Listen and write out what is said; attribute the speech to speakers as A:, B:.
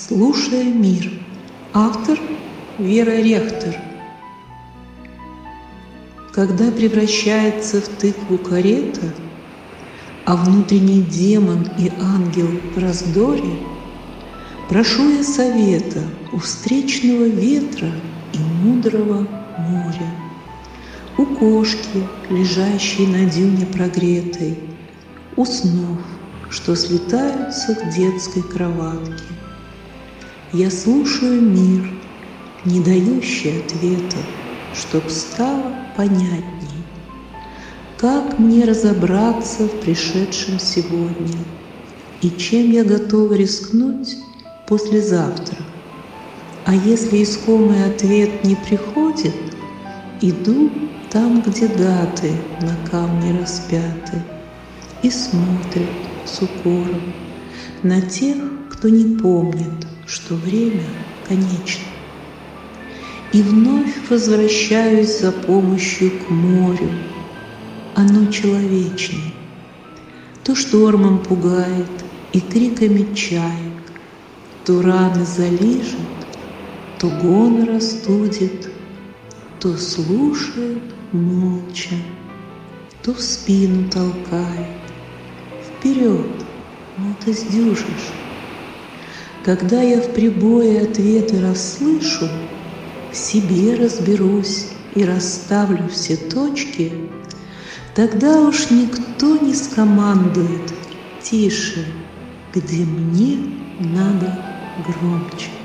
A: Слушая мир. Автор Вера Рехтер. Когда превращается в тыкву карета, а внутренний демон и ангел в раздоре, прошу я совета у встречного ветра и мудрого моря, у кошки, лежащей на дюне прогретой, у снов, что слетаются к детской кроватке. Я слушаю мир, не дающий ответа, чтоб стало понятней, как мне разобраться в пришедшем сегодня и чем я готова рискнуть послезавтра. А если искомый ответ не приходит, иду там, где даты на камне распяты, и смотрят с укором на тех, кто не помнит, что время конечно. И вновь возвращаюсь за помощью к морю. Оно человечней. То штормом пугает и криками чаек, то раны залижет, то гон растудит, то слушает молча, то в спину толкает. Вперед, мол, ты сдюжишь. Когда я в прибое ответы расслышу, в себе разберусь и расставлю все точки, тогда уж никто не скомандует тише, где мне надо громче.